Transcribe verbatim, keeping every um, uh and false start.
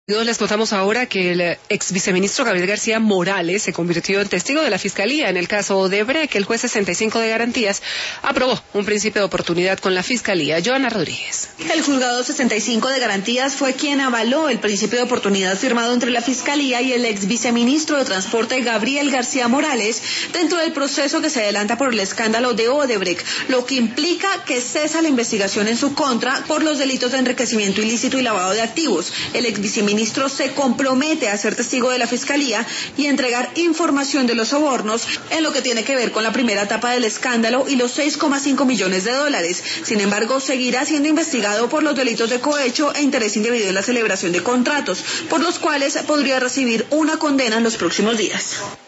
Les contamos ahora que el ex viceministro Gabriel García Morales se convirtió en testigo de la Fiscalía en el caso Odebrecht, que el juez sesenta y cinco de garantías aprobó un principio de oportunidad con la Fiscalía. Joana Rodríguez. El juzgado sesenta y cinco de garantías fue quien avaló el principio de oportunidad firmado entre la Fiscalía y el ex viceministro de Transporte Gabriel García Morales dentro del proceso que se adelanta por el escándalo de Odebrecht, lo que implica que cesa la investigación en su contra por los delitos de enriquecimiento ilícito y lavado de activos. El ex viceministro El ministro se compromete a ser testigo de la Fiscalía y entregar información de los sobornos en lo que tiene que ver con la primera etapa del escándalo y los seis coma cinco millones de dólares. Sin embargo, seguirá siendo investigado por los delitos de cohecho e interés indebido en la celebración de contratos, por los cuales podría recibir una condena en los próximos días.